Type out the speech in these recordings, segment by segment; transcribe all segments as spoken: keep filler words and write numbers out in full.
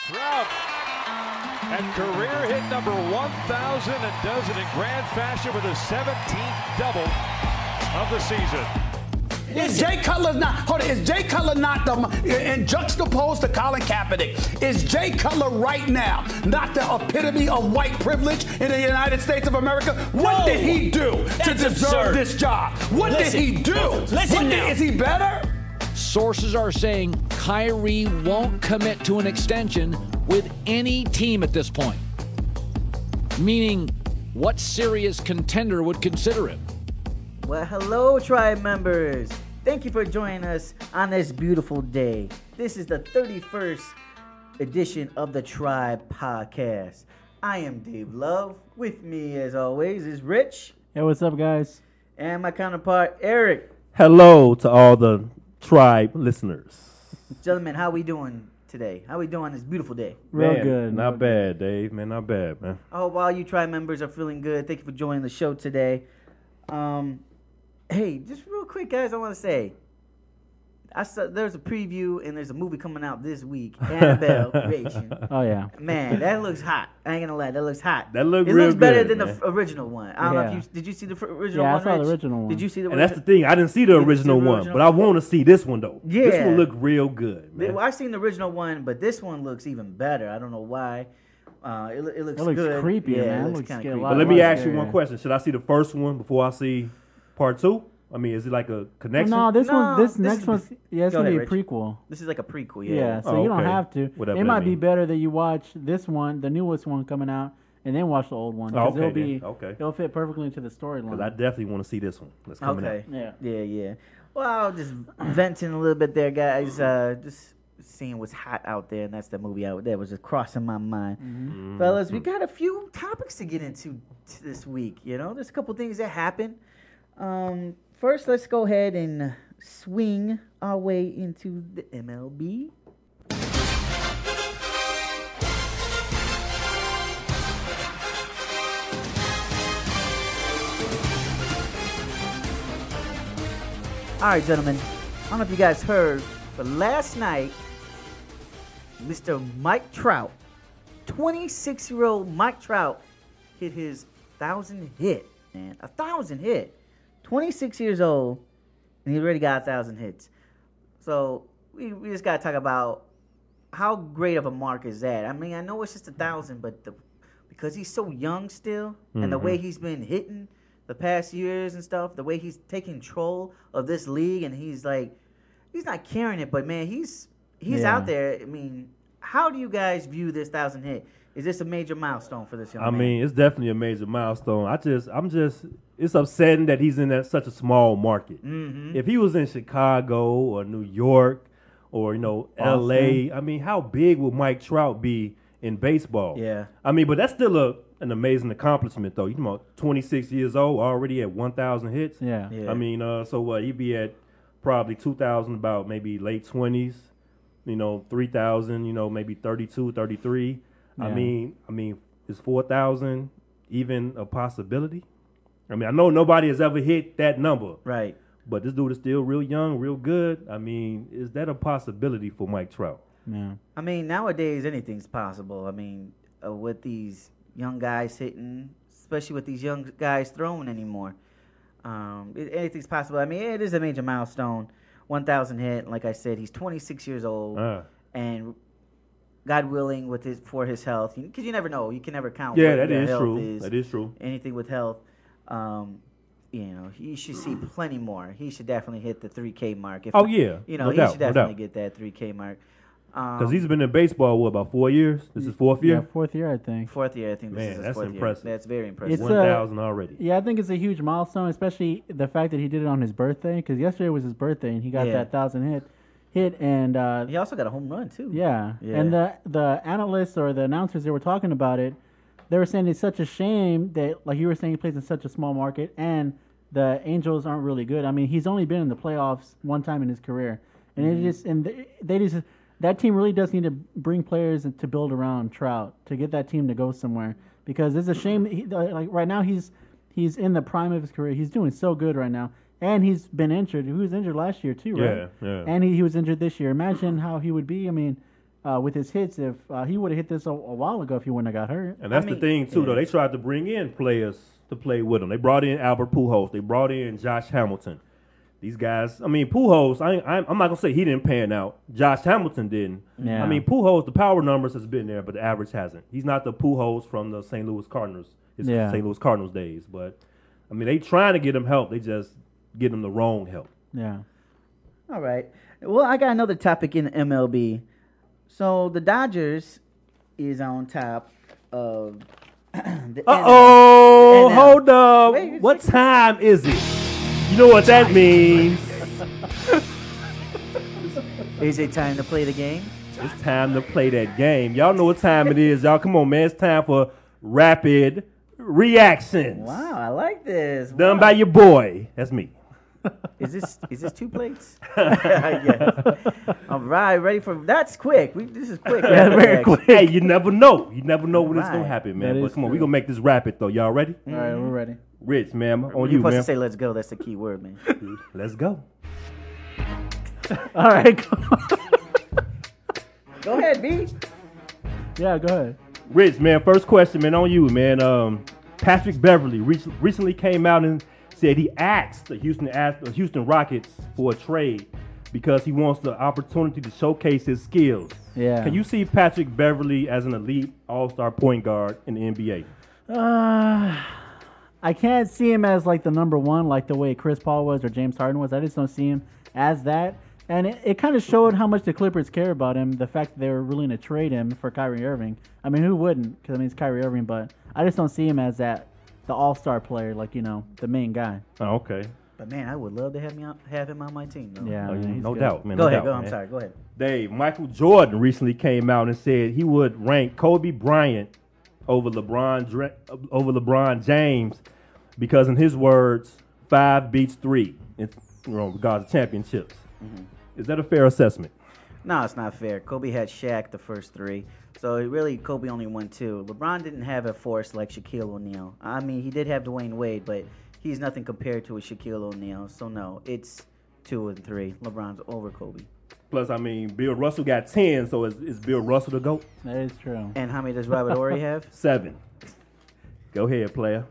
Trout at career hit number one thousand and does it in grand fashion with his seventeenth double of the season. Is Jay Cutler not? Hold on. Is Jay Cutler not the? And juxtaposed to Colin Kaepernick, is Jay Cutler right now not the epitome of white privilege in the United States of America? What No, did he do to deserve absurd. this job? What Listen, did he do? listen What did- now. Is he better? Sources are saying Kyrie won't commit to an extension with any team at this point. Meaning, what serious contender would consider him? Well, hello, Tribe members. Thank you for joining us on this beautiful day. This is the thirty-first edition of the Tribe Podcast. I am Dave Love. With me, as always, is Rich. Hey, what's up, guys? And my counterpart, Eric. Hello to all the Tribe listeners. Gentlemen, how we doing today? How we doing this beautiful day? Real Man, good. Not real bad, Dave. Man, not bad, man. I hope all you Tribe members are feeling good. Thank you for joining the show today. Um, hey, just real quick, guys, I want to say, I saw there's a preview and there's a movie coming out this week, Annabelle Creation. good. Oh yeah. Man, that looks hot. I ain't gonna lie, that looks hot. That look It real looks better good, than man. the f- original one. I don't know Yeah. if you did. You see the fr- original Yeah, I one? saw the Rich? original one. Did you see the? And that's the original? thing. I didn't see the You didn't see original the one, original? but I want to see this one though. This Yeah. one look real good, man. Well, I've seen the original one, but this one looks even better. I don't know why. Uh, it, lo- it looks It looks good. creepy, yeah, man. It It looks looks kind of scary. creepy. Lot But of let me light ask you there. one question. Should I see the first one before I see part two? I mean, is it like a Well, connection? no, this No, one, this, this next is- one's yeah, it's Go gonna ahead, be a Rich. prequel. This is like a prequel. Yeah, Yeah. so Oh, you don't okay. have to. Whatever it that might be mean. better that you watch this one, the newest one coming out, and then watch the old one. 'cause Oh, okay, it'll be, then. Okay. it'll fit perfectly into the storyline. Because I definitely want to see this one. That's coming Okay. out. Yeah. Yeah, yeah. Well, I'll just venting a little bit there, guys. Uh, just seeing what's hot out there, and that's the movie out there was just crossing my mind. Mm-hmm. Fellas, we got a few topics to get into t- this week. You know, there's a couple things that happened. Um, first, let's go ahead and swing our way into the M L B. All right, gentlemen. I don't know if you guys heard, but last night, Mister Mike Trout, twenty-six-year-old Mike Trout, hit his thousand hit, man. A thousand hit. twenty-six years old, and he already got a thousand hits. So we, we just got to talk about how great of a mark is that. I mean, I know it's just a thousand, but the, because he's so young still, and the way he's been hitting the past years and stuff, the way he's taking control of this league, and he's like, he's not carrying it, but man, he's he's Yeah. out there. I mean, how do you guys view this thousand hit? Is this a major milestone for this young I man? mean, it's definitely a major milestone. I just, I'm just, it's upsetting that he's in that such a small market. Mhm. If he was in Chicago or New York or you know L A, I mean, how big would Mike Trout be in baseball? Yeah. I mean, but that's still a an amazing accomplishment though. You know, twenty-six years old, already at one thousand hits. Yeah. Yeah. I mean, uh, so what? He'd be at probably two thousand, about maybe late twenties. You know, three thousand. You know, maybe thirty-two, thirty-three. I Yeah. mean, I mean, is four thousand even a possibility? I mean, I know nobody has ever hit that number, Right. but this dude is still real young, real good. I mean, is that a possibility for Mike Trout? Yeah. I mean, nowadays anything's possible. I mean, uh, with these young guys hitting, especially with these young guys throwing anymore, um, it, anything's possible. I mean, it is a major milestone. one thousand hit. Like I said, he's twenty-six years old, Uh, and God willing, with his for his health, because you never know. You can never count. yeah, what that your is health true. Is. That is true. Anything with health, um, you know, he should see plenty more. He should definitely hit the three K mark. If Oh, yeah. you know, No he doubt, should no definitely doubt. get that three K mark. Because Um, he's been in baseball, what, about four years? This is fourth Yeah, year? fourth year, I think. Fourth year, I think this Man, is his that's fourth impressive. year. That's very impressive. It's one a- thousand already. Yeah, I think it's a huge milestone, especially the fact that he did it on his birthday. Because yesterday was his birthday, and he got Yeah. that thousand hit, hit, and uh, he also got a home run too. yeah. Yeah. And the the analysts or the announcers that were talking about it, they were saying it's such a shame that, like you were saying, he plays in such a small market, and the Angels aren't really good. I mean, he's only been in the playoffs one time in his career, and Mm-hmm. it just and they, they just that team really does need to bring players to build around Trout to get that team to go somewhere, because it's a shame. He, like right now, he's he's in the prime of his career. He's doing so good right now, and he's been injured. He was injured last year too, right? Yeah, yeah. And he, he was injured this year. Imagine how he would be. I mean, uh, with his hits. If uh, he would have hit this a, a while ago, if he wouldn't have got hurt. And that's I mean, the thing too, yeah. though. They tried to bring in players to play with him. They brought in Albert Pujols. They brought in Josh Hamilton. These guys, I mean, Pujols, I, I, I'm not going to say he didn't pan out. Josh Hamilton didn't. Yeah. I mean, Pujols, the power numbers has been there, but the average hasn't. He's not the Pujols from the Saint Louis Cardinals, his Yeah. Saint Louis Cardinals days. But, I mean, they trying to get him help. They just get him the wrong help. Yeah. All right. Well, I got another topic in M L B. So the Dodgers is on top of the Uh-oh, N L. hold up. Wait, What time is it? You know what that means. Is it time to play the game? It's time to play that game. Y'all know what time it is. Y'all, come on, man. It's time for rapid reactions. Wow, I like this. Done Wow. by your boy. That's me. Is this is this two plates? Yes. All right, ready for that's quick. We, this is quick. Yeah, Rapid very reaction. quick. Hey, you never know. You never know when it's gonna Right. happen, That man. But is come on, true. we gonna make this rapid though. Y'all ready? All right, we're ready. Rich, man, on You're you, supposed man. to say "let's go." That's the key word, man. Let's go. All right. Go ahead, B. Yeah, go ahead. Rich, man, first question, man, on you, man. Um, Patrick Beverly re- recently came out and said he asked the Houston Ast- the Houston Rockets for a trade because he wants the opportunity to showcase his skills. Yeah. Can you see Patrick Beverly as an elite all-star point guard in the N B A? Uh, I can't see him as like the number one, like the way Chris Paul was or James Harden was. I just don't see him as that. And it, it kind of showed how much the Clippers care about him. The fact that they were willing to trade him for Kyrie Irving. I mean, who wouldn't? Because I mean, it's Kyrie Irving, but I just don't see him as that, the all-star player, like you know, the main guy. Oh, okay. But man, I would love to have me on, have him on my team. Though. Yeah, Oh, man, he's no good. doubt, man. Go no ahead. doubt, Go. I'm man. sorry. Go ahead. Dave, Michael Jordan recently came out and said he would rank Kobe Bryant over LeBron Dre- over LeBron James because, in his words, five beats three in you know, regards to championships. Mm-hmm. Is that a fair assessment? No, it's not fair. Kobe had Shaq the first three. So really, Kobe only won two. LeBron didn't have a force like Shaquille O'Neal. I mean, he did have Dwayne Wade, but he's nothing compared to a Shaquille O'Neal. So no, it's two and three. LeBron's over Kobe. Plus, I mean, Bill Russell got ten, so is, is Bill Russell the GOAT? That is true. And how many does Robert Horry have? Seven. Go ahead, player.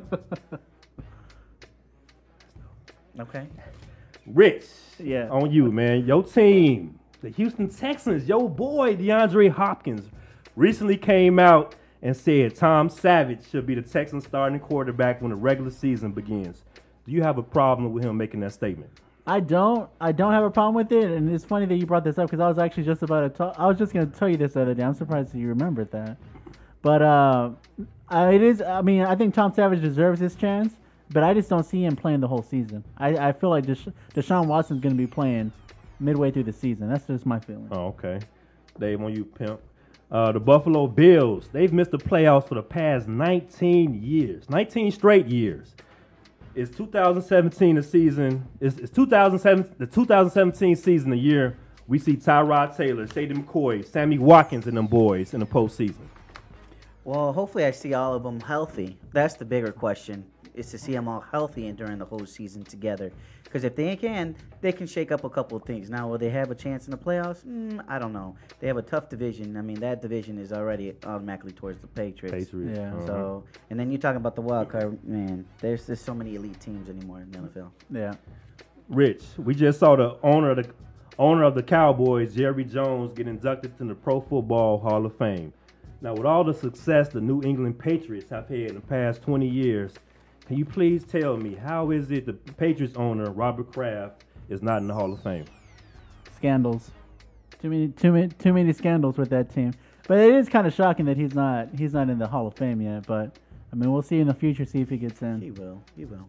Okay. Rich, Yeah. on you, man. Your team, the Houston Texans, your boy DeAndre Hopkins, recently came out and said Tom Savage should be the Texans starting quarterback when the regular season begins. Do you have a problem with him making that statement? I don't. I don't have a problem with it, and it's funny that you brought this up because I was actually just about to talk. I was just going to tell you this the other day. I'm surprised that you remembered that. But uh, I- it is. I mean, I think Tom Savage deserves his chance, but I just don't see him playing the whole season. I, I feel like Desha- Deshaun Watson's going to be playing midway through the season. That's just my feeling. Oh, okay. Dave, on you, pimp. Uh, the Buffalo Bills, they've missed the playoffs for the past nineteen years, nineteen straight years. Is two thousand seventeen the season? Is, is two thousand seven the two thousand seventeen season the year we see Tyrod Taylor, Shady McCoy, Sammy Watkins, and them boys in the postseason? Well, hopefully I see all of them healthy. That's the bigger question, is to see them all healthy and during the whole season together. Because if they can, they can shake up a couple of things. Now, will they have a chance in the playoffs? Mm, I don't know. They have a tough division. I mean, that division is already automatically towards the Patriots. Patriots. Yeah. Uh-huh. So, and then you're talking about the wild card, man. There's just so many elite teams anymore in the N F L. Yeah. Rich, we just saw the owner of the owner of the Cowboys, Jerry Jones, get inducted to the Pro Football Hall of Fame. Now, with all the success the New England Patriots have had in the past twenty years, can you please tell me how is it the Patriots owner Robert Kraft is not in the Hall of Fame? Scandals. Too many, too many, too many scandals with that team. But it is kind of shocking that he's not, he's not in the Hall of Fame yet. But I mean, we'll see in the future, see if he gets in. He will. He will.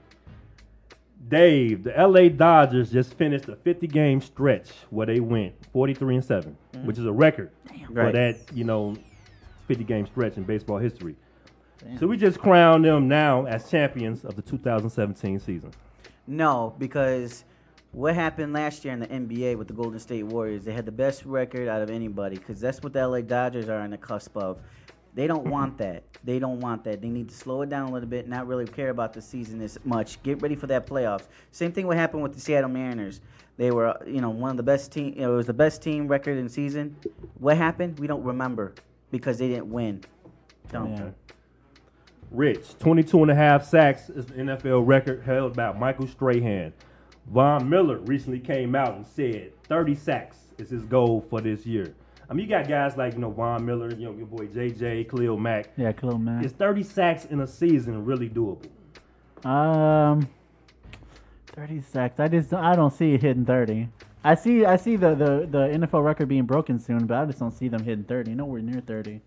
Dave, the L A Dodgers just finished a fifty-game stretch where they went forty-three and seven, which is a record for Right. that, you know, fifty-game stretch in baseball history. Damn. So we just crown them now as champions of the two thousand seventeen season. No, because what happened last year in the N B A with the Golden State Warriors, they had the best record out of anybody because that's what the L A Dodgers are on the cusp of. They don't want that. They don't want that. They need to slow it down a little bit, not really care about the season as much. Get ready for that playoffs. Same thing what happened with the Seattle Mariners. They were, you know, one of the best team. You know, it was the best team record in season. What happened? We don't remember because they didn't win. Don't. Yeah. Rich, twenty-two and a half sacks is the N F L record held by Michael Strahan. Von Miller recently came out and said thirty sacks is his goal for this year. I mean, you got guys like, you know, Von Miller, you know, your boy J J, Khalil Mack. Yeah, Khalil Mack. Is thirty sacks in a season really doable? Um, thirty sacks. I just don't, I don't see it hitting thirty. I see I see the, the, the N F L record being broken soon, but I just don't see them hitting thirty. Nowhere near thirty.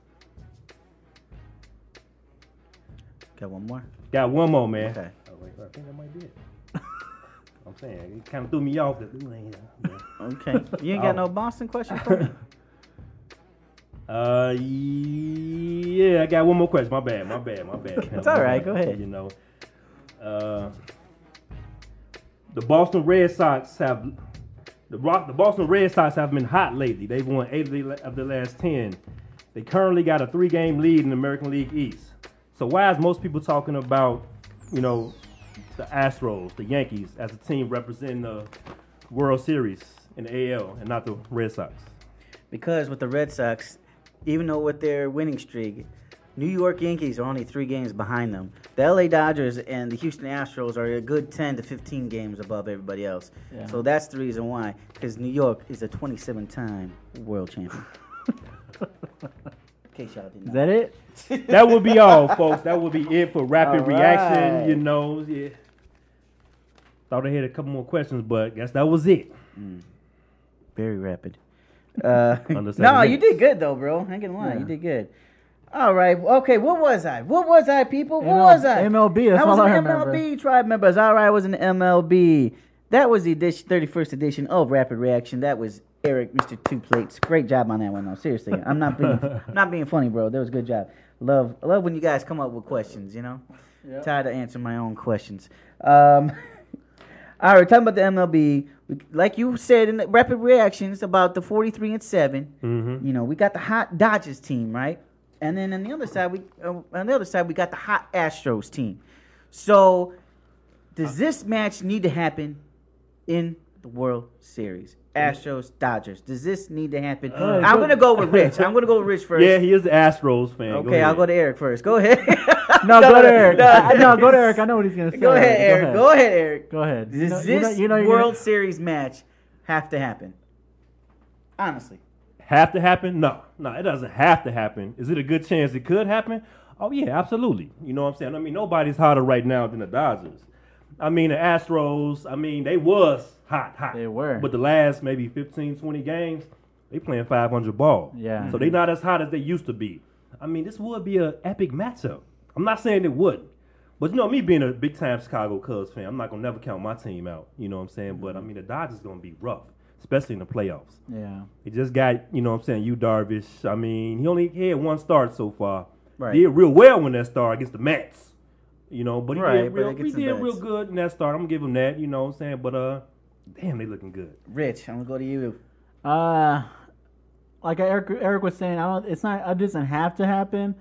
Got one more? Got one more, man. Okay. Oh, wait, I think that might be it. I'm saying, it kind of threw me off. That, Okay. You ain't got Oh. no Boston question for me? Uh, yeah, I got one more question. My bad, my bad, my bad. It's all right. Go ahead. You know, uh, the Boston Red Sox have the Rock, the Boston Red Sox have been hot lately. They've won eight of the, of the last ten. They currently got a three-game lead in the American League East. So why is most people talking about, you know, the Astros, the Yankees, as a team representing the World Series in the A L and not the Red Sox? Because with the Red Sox, even though with their winning streak, New York Yankees are only three games behind them. The L A Dodgers and the Houston Astros are a good ten to fifteen games above everybody else. Yeah. So that's the reason why. Because New York is a twenty-seven-time world champion. In case y'all didn't know. Is that it? That would be all, folks. That would be it for rapid All reaction. right. You know, yeah. Thought I had a couple more questions, but guess that was it. Very rapid. Uh, Under seven no, you minutes. did good though, bro. I ain't gonna lie, Yeah. you did good. All right, okay. What was I? What was I, people? What M L- was I? M L B, that's I was all an I M L B remember. tribe members. All right, I was an M L B. That was the edition, thirty-first edition of Rapid Reaction. That was Eric, Mister Two Plates. Great job on that one, though. Seriously, I'm not being, I'm not being funny, bro. That was a good job. Love, I love when you guys come up with questions. You know, tired of answering my own questions. Um, all right, talking about the M L B. We, like you said in the Rapid Reactions about the forty-three and seven. Mm-hmm. You know, we got the hot Dodgers team, right? And then on the other side, we uh, on the other side we got the hot Astros team. So, does this match need to happen in the World Series? Astros, Dodgers. Does this need to happen? Uh, I'm go- gonna go with Rich. I'm gonna go with Rich first. Yeah, he is the Astros fan. Okay, I'll go to Eric first. Go ahead. No, go to Eric. No, no, go to Eric. I know what he's gonna say. Go ahead, Eric. Go ahead, Eric. Go ahead. Does You know- this you know- you know you're World gonna- Series match have to happen? Honestly. Have to happen? No, no, it doesn't have to happen. Is it a good chance it could happen? Oh yeah, absolutely. You know what I'm saying? I mean, nobody's hotter right now than the Dodgers. I mean, the Astros. I mean, they was hot, hot. They were. But the last maybe fifteen, twenty games, they playing five hundred ball. Yeah. So they not as hot as they used to be. I mean, this would be an epic matchup. I'm not saying it wouldn't. But you know, me being a big time Chicago Cubs fan, I'm not gonna never count my team out. You know what I'm saying? But I mean, the Dodgers gonna be rough, especially in the playoffs. Yeah. He just got, you know what I'm saying, you Darvish. I mean, he only had one start so far. Right. Did real well when that start against the Mets. You know, but he Right, did but real, against he the did real Mets. good in that start. I'm gonna give him that, you know what I'm saying? But uh damn, they looking good. Rich, I'm gonna go to you. Uh, like Eric Eric was saying, I don't. It's not. It doesn't have to happen.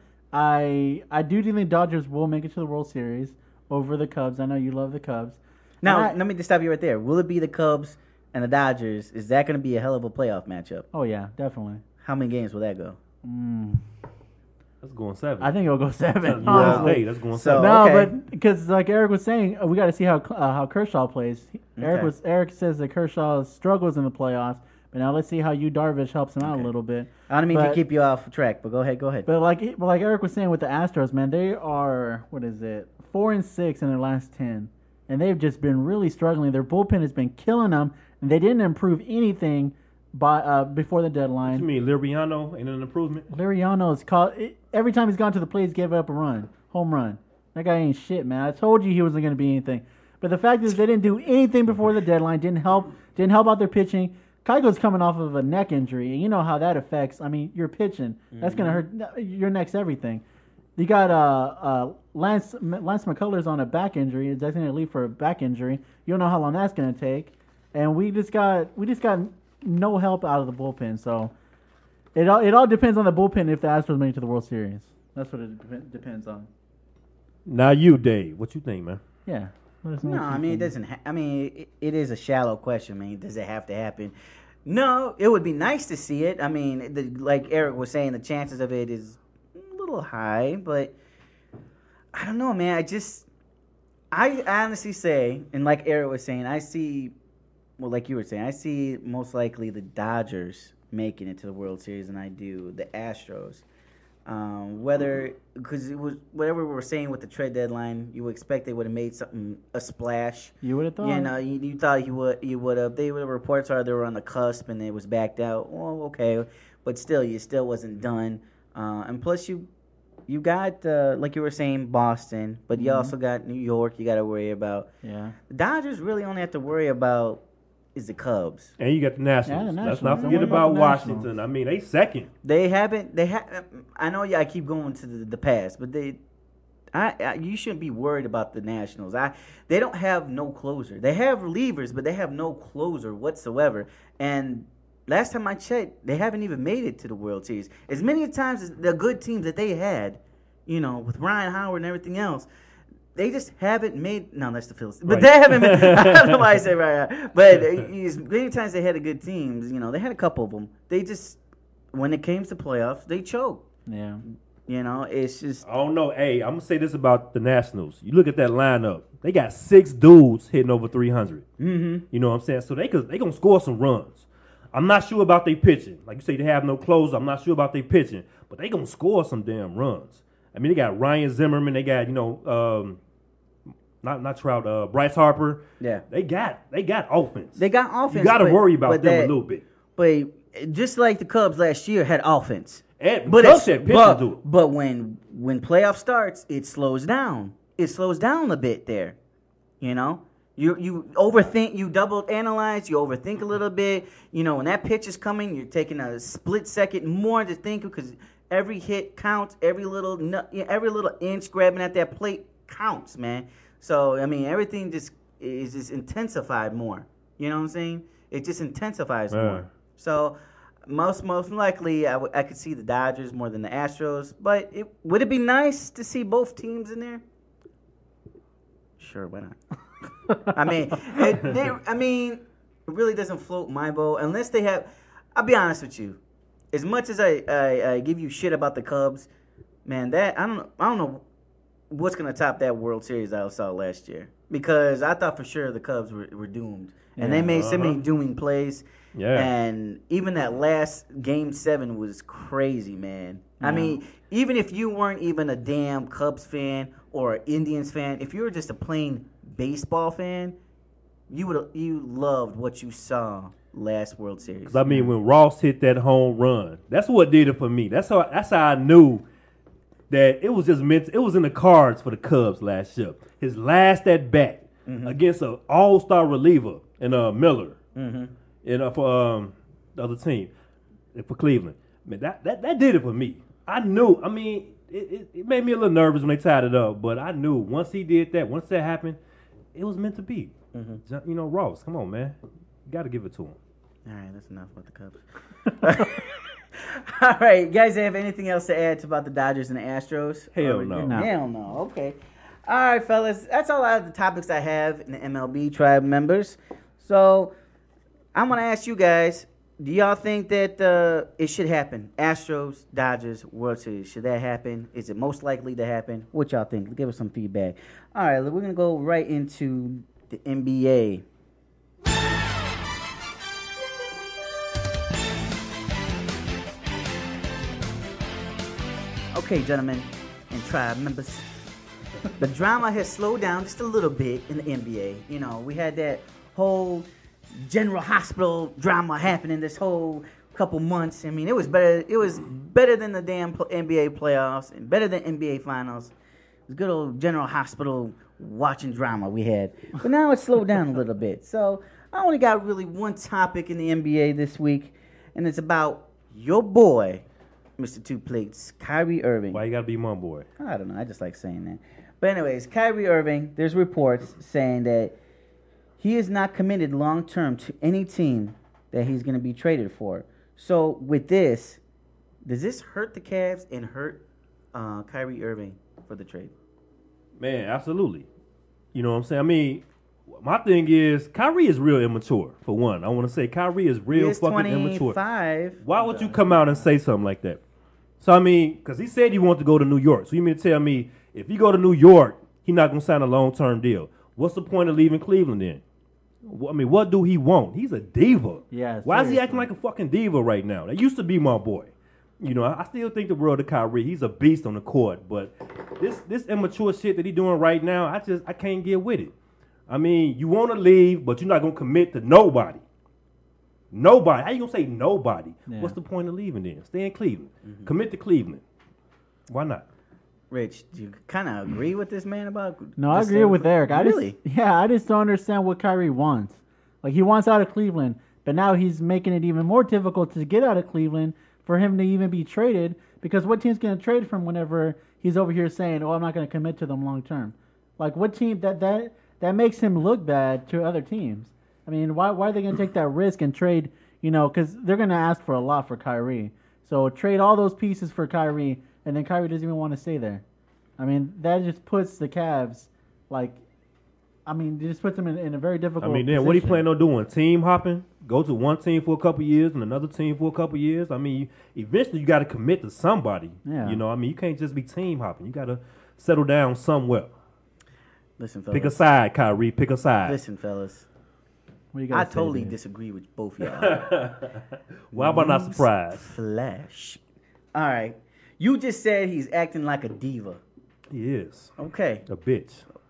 I I do think the Dodgers will make it to the World Series over the Cubs. I know you love the Cubs. Now, And I- let me just stop you right there. Will it be the Cubs and the Dodgers? Is that going to be a hell of a playoff matchup? Oh yeah, definitely. How many games will that go? Mm, That's going seven. I think it'll go seven. yeah, honestly. hey, that's going So- seven. No, Okay. but because like Eric was saying, uh, we got to see how uh, how Kershaw plays. Eric Okay. was Eric says that Kershaw struggles in the playoffs, but now let's see how you Darvish helps him out Okay. a little bit. I don't mean But- to keep you off track, but go ahead, go ahead. But like but like Eric was saying with the Astros, man, they are what is it, four and six in their last ten, and they've just been really struggling. Their bullpen has been killing them, and they didn't improve anything by uh, before the What you deadline. mean, Liriano ain't an improvement? Liriano's caught every time he's gone to the plate, he's given up a run, home run. That guy ain't shit, man. I told you he wasn't going to be anything. But the fact is, they didn't do anything before the deadline. Didn't help. Didn't help out their pitching. Keuchel's coming off of a neck injury, and you know how that affects. I mean, you're pitching. That's going to hurt your neck's everything. You got uh, uh, Lance Lance McCullers on a back injury. It's designated to leave for a back injury. You don't know how long that's going to take. And we just got we just got no help out of the bullpen. So It all it all depends on the bullpen if the Astros make it to the World Series. That's what it dep- depends on. Now you, Dave, what you think, man? Yeah. Let us know No, what you I mean it think. doesn't. Ha- I mean it, it is a shallow question. I mean, does it have to happen? No, it would be nice to see it. I mean, the, like Eric was saying, the chances of it is a little high, but I don't know, man. I just, I honestly say, and like Eric was saying, I see, well, like you were saying, I see most likely the Dodgers making it to the World Series than I do the Astros. Um, whether because it was whatever we were saying with the trade deadline, you would expect they would have made something a splash. You would have thought. You know, you, you thought you would you would have. They would reports are they were on the cusp and it was backed out. Well, okay, but still, you still wasn't done. Uh, and plus, you you got uh, like you were saying Boston, but you Mhm. also got New York. You got to worry about. Yeah. The Dodgers really only have to worry about is the Cubs. And you got the Nationals. Yeah, the Let's Nationals. not Don't forget worry about about the Washington. Nationals. I mean, they second. They haven't. They have. I know. Yeah, I keep going to the, the past, but they. I, I you shouldn't be worried about the Nationals. I they don't have no closer. They have relievers, but they have no closer whatsoever. And last time I checked, they haven't even made it to the World Series. As many times as the good teams that they had, you know, with Ryan Howard and everything else, they just haven't made. No, that's the Phillies. But Right. they haven't made. I don't know why I say right now. But as many times they had the good teams, you know, they had a couple of them. They just, when it came to playoffs, they choked. Yeah. You know, it's just. I don't know. Hey, I'm gonna say this about the Nationals. You look at that lineup. They got six dudes hitting over three hundred. Mm-hmm. You know what I'm saying? So they could they gonna score some runs. I'm not sure about their pitching. Like you say, they have no closer. I'm not sure about their pitching, but they gonna score some damn runs. I mean, they got Ryan Zimmerman. They got you know, um, not not Trout, uh, Bryce Harper. Yeah. They got they got offense. They got offense. You got to but- worry about but them that- a little bit. But just like the Cubs last year had offense. And But Cubs it's, had pitching but, to it. but when when playoff starts, it slows down. It slows down a bit there. You know, you you overthink, you double analyze, you overthink a little bit. You know, when that pitch is coming, you're taking a split second more to think because every hit counts, every little nu- every little inch grabbing at that plate counts, man. So I mean, everything just is just intensified more. You know what I'm saying? It just intensifies Yeah. more. So. Most most likely, I, w- I could see the Dodgers more than the Astros. But it, would it be nice to see both teams in there? Sure, why not? I mean, it, they, I mean, it really doesn't float my boat unless they have. I'll be honest with you. As much as I, I, I give you shit about the Cubs, man, that I don't I don't know what's gonna top that World Series I saw last year because I thought for sure the Cubs were, were doomed, and they Yeah. made so many Uh-huh. dooming plays. Yeah. And even that last game seven was crazy, man. I Yeah. mean, even if you weren't even a damn Cubs fan or Indians fan, if you were just a plain baseball fan, you would you loved what you saw last World Series. Because I mean, when Ross hit that home run, that's what did it for me. That's how that's how I knew that it was just meant. It was in the cards for the Cubs last year. His last at bat Mm-hmm. against an All Star reliever in uh, Miller, Mm-hmm. and uh, for um, the other team, and for Cleveland. Man, that, that that did it for me. I knew. I mean, it, it, it made me a little nervous when they tied it up, but I knew once he did that, once that happened, it was meant to be. Mm-hmm. You know, Ross, come on, man, you got to give it to him. All right, that's enough about the Cubs. All right, you guys have anything else to add to about the Dodgers and the Astros? Hell Or- no. No. Hell no. Okay. All right, fellas. That's all of the topics I have in the M L B tribe members. So I'm gonna ask you guys: do y'all think that uh, it should happen? Astros, Dodgers, World Series. Should that happen? Is it most likely to happen? What y'all think? Give us some feedback. All right, we're gonna go right into the N B A. Okay, gentlemen and tribe members, the drama has slowed down just a little bit in the N B A. You know, we had that whole General Hospital drama happening this whole couple months. I mean, it was better. It was better than the damn pl- N B A playoffs and better than N B A finals. It was good old General Hospital watching drama we had. But now it's slowed down a little bit. So I only got really one topic in the N B A this week, and it's about your boy, Mister Two Plates, Kyrie Irving. Why you got to be my boy? I don't know. I just like saying that. But anyways, Kyrie Irving, there's reports saying that he is not committed long term to any team that he's going to be traded for. So with this, Does this hurt the Cavs and hurt uh, Kyrie Irving for the trade? Man, absolutely. You know what I'm saying? I mean, my thing is Kyrie is real immature, for one. I want to say Kyrie is real He is fucking immature. twenty-five. Why would you come out and say something like that? So, I mean, because he said he wanted to go to New York. So you mean to tell me if he go to New York, he's not going to sign a long-term deal. What's the point of leaving Cleveland then? I mean, what do he want? He's a diva. Yeah, Why is he seriously. acting like a fucking diva right now? That used to be my boy. You know, I, I still think the world of Kyrie. He's a beast on the court. But this this immature shit that he's doing right now, I just I can't get with it. I mean, you want to leave, but you're not going to commit to nobody. Nobody. How you going to say nobody? Yeah. What's the point of leaving then? Stay in Cleveland. Mm-hmm. Commit to Cleveland. Why not? Rich, do you kind of agree with this man about? No, I this agree with Eric. I really? just, yeah, I just don't understand what Kyrie wants. Like, he wants out of Cleveland, but now he's making it even more difficult to get out of Cleveland for him to even be traded, because what team's going to trade for him whenever he's over here saying, oh, I'm not going to commit to them long term? Like, what team, that that that makes him look bad to other teams. I mean, why, why are they going to take that risk and trade, you know, because they're going to ask for a lot for Kyrie. So trade all those pieces for Kyrie, and then Kyrie doesn't even want to stay there. I mean, that just puts the Cavs, like, I mean, it just puts them in, in a very difficult I mean, then position. what he plan on doing? Team hopping? Go to one team for a couple years and another team for a couple years? I mean, eventually you got to commit to somebody. Yeah. You know, I mean, you can't just be team hopping. You got to settle down somewhere. Listen, fellas. Pick a side, Kyrie. Pick a side. Listen, fellas. What do you I gotta say, totally Dave? disagree with both y'all. Why am I not surprised? Flash. All right. You just said he's acting like a diva. He is. Okay. A bitch.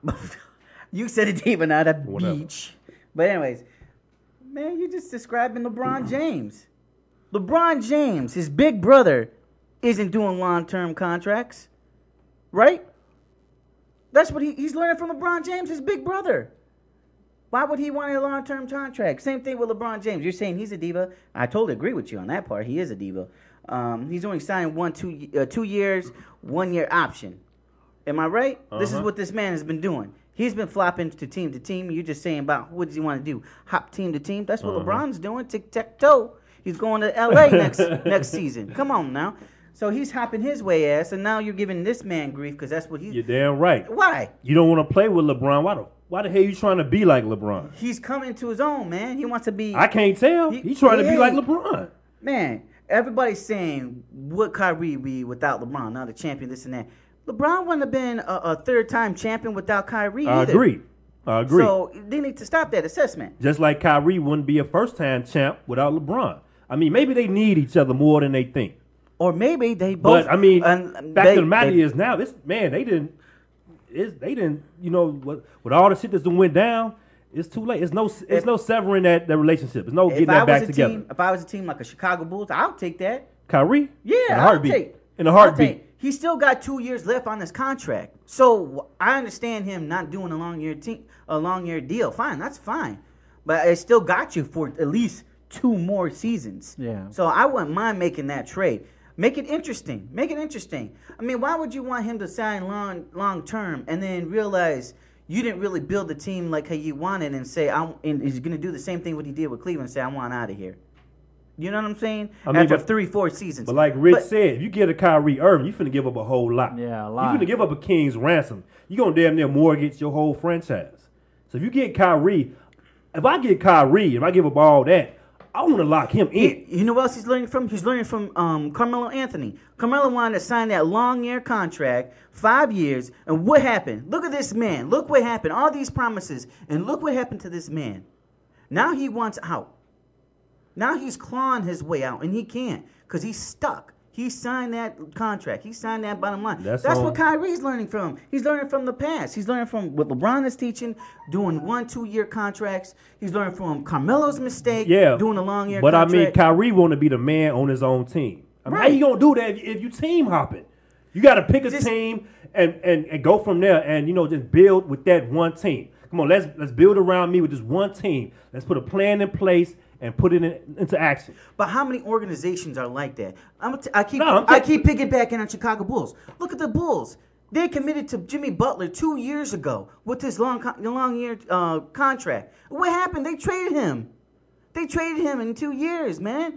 You said a diva, not a Whatever. beach. But anyways, man, you just describing LeBron James. LeBron James, his big brother, isn't doing long-term contracts, right? That's what he, he's learning from LeBron James, his big brother. Why would he want a long-term contract? Same thing with LeBron James. You're saying he's a diva. I totally agree with you on that part. He is a diva. Um, he's only signed one, two, uh, two years, one-year option. Am I right? Uh-huh. This is what this man has been doing. He's been flopping to team to team. You're just saying about what does he want to do? Hop team to team. That's what uh-huh. LeBron's doing. Tic-tac-toe. He's going to L A next next season. Come on now. So he's hopping his way ass, and now you're giving this man grief because that's what he's... You're damn right. Why? You don't want to play with LeBron. Why the, why the hell you trying to be like LeBron? He's coming to his own, man. He wants to be... I can't tell. He, He's trying yeah, to be like LeBron. Man, everybody's saying, would Kyrie be without LeBron? Now the champion, this and that. LeBron wouldn't have been a, a third-time champion without Kyrie I either. agree. I agree. So they need to stop that assessment. Just like Kyrie wouldn't be a first-time champ without LeBron. I mean, maybe they need each other more than they think. Or maybe they both... But, I mean, uh, fact they, of the matter they, is now, this man, they didn't... It's, they didn't, you know, with, with all the shit that's went down, it's too late. It's no, it's if, no severing that, that relationship. It's no getting if I that back was a together. Team, if I was a team like a Chicago Bulls, I'll take that. Kyrie? Yeah, in a I'll heartbeat. take. In a I'll heartbeat. take. He still got two years left on his contract, so I understand him not doing a long year team, a long year deal. Fine, that's fine, but it still got you for at least two more seasons. Yeah. So I wouldn't mind making that trade. Make it interesting. Make it interesting. I mean, why would you want him to sign long, long term and then realize you didn't really build the team like how you wanted and say, I'm, and he's going to do the same thing what he did with Cleveland and say, I want out of here. You know what I'm saying? I mean, After but, three, four seasons. But like Rich but, said, if you get a Kyrie Irving, you finna give up a whole lot. Yeah, a lot. You finna give up a king's ransom. You gonna damn near mortgage your whole franchise. So if you get Kyrie, if I get Kyrie, if I give up all that, I want to lock him in. You know what else he's learning from? He's learning from um, Carmelo Anthony. Carmelo wanted to sign that long-year contract, five years, and what happened? Look at this man. Look what happened. All these promises, and look what happened to this man. Now he wants out. Now he's clawing his way out, and he can't because he's stuck. He signed that contract. He signed that bottom line. That's, That's on, what Kyrie's learning from. He's learning from the past. He's learning from what LeBron is teaching, doing one, two-year contracts. He's learning from Carmelo's mistake, yeah, doing a long-year but contract. But I mean, Kyrie want to be the man on his own team. I mean, right. How you gonna do that if, if you team hopping? You got to pick a Just, team and, and, and go from there, and you know just build with that one team. Come on, let's let's build around me with this one team. Let's put a plan in place and put it in, into action. But how many organizations are like that? I'm t- I keep no, I'm I keep piggybacking on Chicago Bulls. Look at the Bulls. They committed to Jimmy Butler two years ago with his long long year uh, contract. What happened? They traded him. They traded him in two years, man.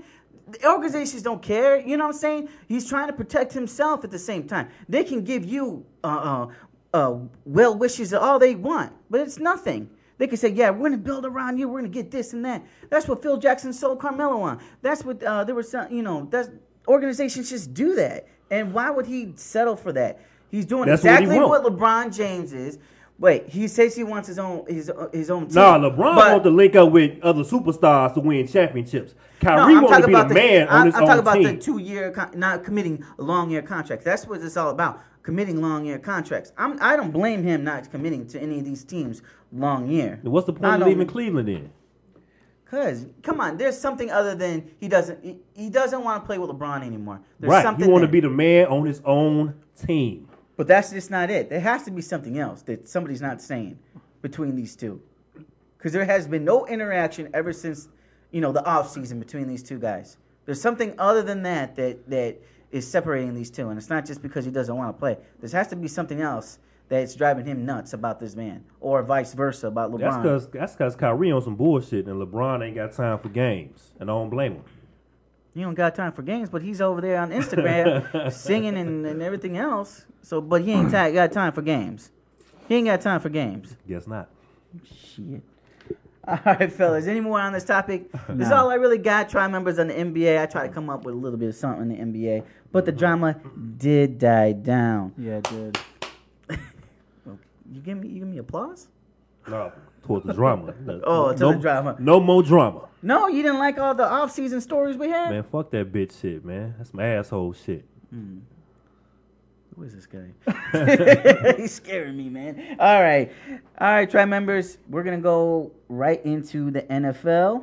The organizations don't care. You know what I'm saying? He's trying to protect himself at the same time. They can give you uh, uh, uh, well wishes all they want, but it's nothing. They can say, yeah, we're going to build around you. We're going to get this and that. That's what Phil Jackson sold Carmelo on. That's what uh, there was some, you know, that's, organizations just do that. And why would he settle for that? He's doing That's exactly what, what LeBron James is. Wait, he says he wants his own his his own team. Nah, LeBron but, wants to link up with other superstars to win championships. no, Kyrie I'm wants to talking be about the the man I'm, on his I'm own talking about team. the two year con- not committing a long year contract. That's what it's all about. Committing long year contracts. I'm I don't blame him not committing to any of these teams long year. What's the I point of don't- leaving Cleveland then? Cause come on, there's something other than he doesn't he, he doesn't want to play with LeBron anymore. There's Right, something he want to there. be the man on his own team. But that's just not it. There has to be something else that somebody's not saying between these two. Because there has been no interaction ever since, you know, the offseason between these two guys. There's something other than that that that is separating these two. And it's not just because he doesn't want to play. There has to be something else that's driving him nuts about this man. Or vice versa about LeBron. That's because that's because Kyrie on some bullshit and LeBron ain't got time for games, and I don't blame him. He don't got time for games, but he's over there on Instagram singing and, and everything else. So, but he ain't ti- got time for games. He ain't got time for games. Guess not. Shit. All right, fellas. Any more on this topic? This is No. all I really got. Try members on the N B A. I try to come up with a little bit of something in the N B A, but the drama did die down. Yeah, dude. You give me, you give me applause? No, towards the drama. Oh, to no, the drama. No more drama. No, you didn't like all the off-season stories we had. Man, fuck that bitch shit, man. That's some asshole shit. Who is this guy? He's scaring me, man. All right. All right, try members. We're going to go right into the N F L.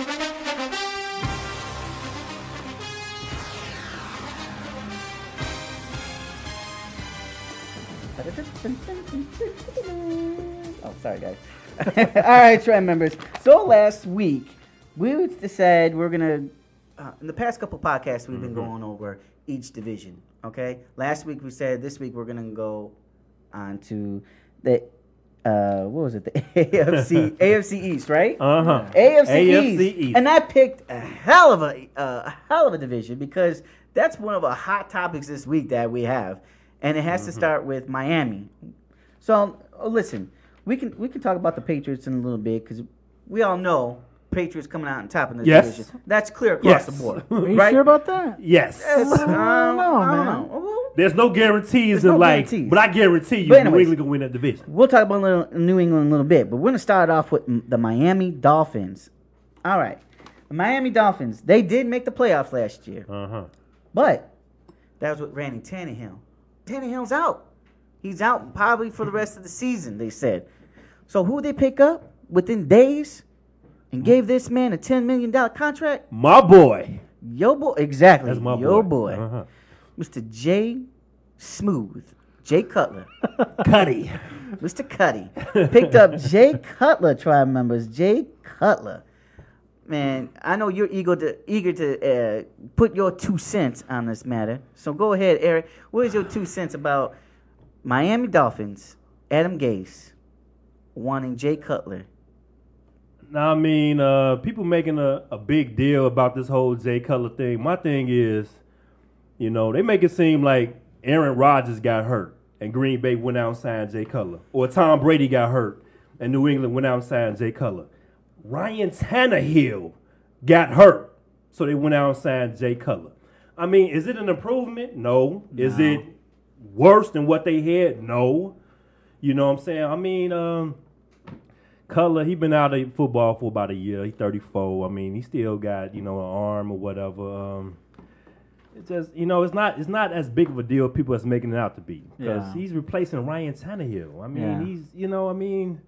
Oh, sorry, guys. All right, try members. So last week, we decided we're going to, uh, in the past couple podcasts, we've been going over each division. Okay, last week we said this week we're gonna go on to the uh, what was it? The A F C A F C East, right? Uh huh. A F C, A F C East. East. And I picked a hell of a uh, a hell of a division because that's one of the hot topics this week that we have, and it has Mm-hmm. to start with Miami. So oh, listen, we can we can talk about the Patriots in a little bit because we all know Patriots coming out on top in this Yes. division. That's clear across Yes. the board. Are you right? sure about that? Yes. Yes. I don't know, I don't man. know. Well, There's no guarantees There's in no life, guarantees. but I guarantee you, But New anyways. England gonna win that division. We'll talk about little, New England in a little bit, but we're going to start off with m- the Miami Dolphins. All right. The Miami Dolphins, they did make the playoffs last year, Uh huh. but that was with Randy Tannehill. Tannehill's out. He's out probably for the rest of the season, they said. So who they pick up within days and gave this man a ten million dollars contract? My boy. Yo, boy. Exactly. That's my Yo, boy. boy. Uh-huh. Mister Jay Smooth. Jay Cutler. Cuddy. Mister Cuddy picked up Jay Cutler, tribe members. Jay Cutler. Man, I know you're eager to eager to uh, put your two cents on this matter. So go ahead, Eric. What is your two cents about Miami Dolphins, Adam Gase, wanting Jay Cutler? Now, I mean, uh, people making a, a big deal about this whole Jay Cutler thing. My thing is, you know, they make it seem like Aaron Rodgers got hurt and Green Bay went out and signed Jay Cutler. Or Tom Brady got hurt and New England went out and signed Jay Cutler. Ryan Tannehill got hurt, so they went out and signed Jay Cutler. I mean, is it an improvement? No. Is it worse than what they had? No. You know what I'm saying? I mean, um, Cutler, he been out of football for about a year. He's thirty-four. I mean, he still got, you know, an arm or whatever. Um, it's just, you know, it's not it's not as big of a deal people are making it out to be because Yeah. he's replacing Ryan Tannehill. I mean, Yeah. he's, you know, I mean,